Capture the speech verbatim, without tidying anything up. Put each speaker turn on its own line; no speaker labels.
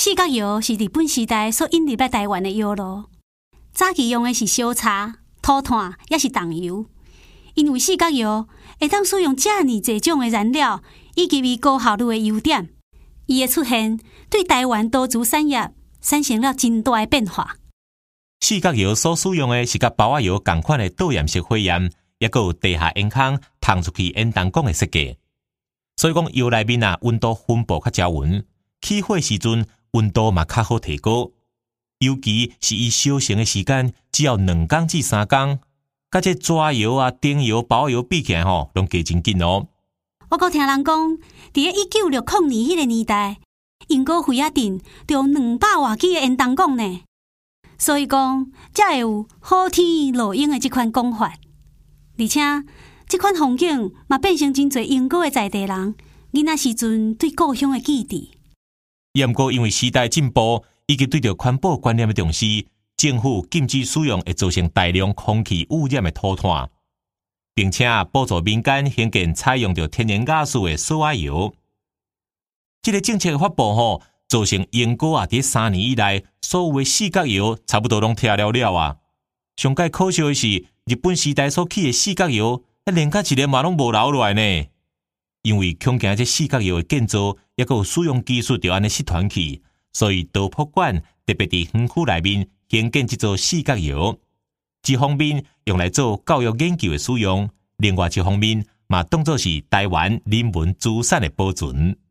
四角药是日本时代所引入来台湾的药咯。早期用的是烧茶、土炭，也是重油。因为四角药会当使用这么侪种的燃料，以及伊高效率的优点，伊的出现对台湾多珠产业产生了真大的变化。
四角药所使用的是甲包仔药同款的导焰式火焰，也有地下烟孔通出去烟筒管的设计。所以讲药内面啊温度分布较较匀，起火时阵温度嘛较好提高。尤其是伊烧成的时间只要两天至三天，甲这纸药啊、灯油、包药比起来吼，拢加真紧哦。
我阁听人讲，伫咧一九六零年迄个年代，英国菲亚镇就有两百外支的烟筒管呢。所以讲，才会有好天落英的这款讲法。而且，这款风景嘛变成真侪英国的在地人囡仔时阵对故乡的记忆。
也毋过因为时代进步，以及对着环保观念的重视，政府禁止使用会造成大量空气污染的土炭，并且补助民间兴建采用着天然雅素的塑化油。这个政策的发布吼，造成英国啊，伫三年以来，所有的四角油差不多拢拆了了啊。上界可惜的是，日本时代所起的四角油，连甲一个嘛拢无留落来呢。因为恐惊这四角油的建造，也有使用技术就安尼失传去，所以桃浦馆特别伫园区内面兴建这座四角油，一方面用来做教育研究的使用，另外一方面嘛当作是台湾人文资产的保存。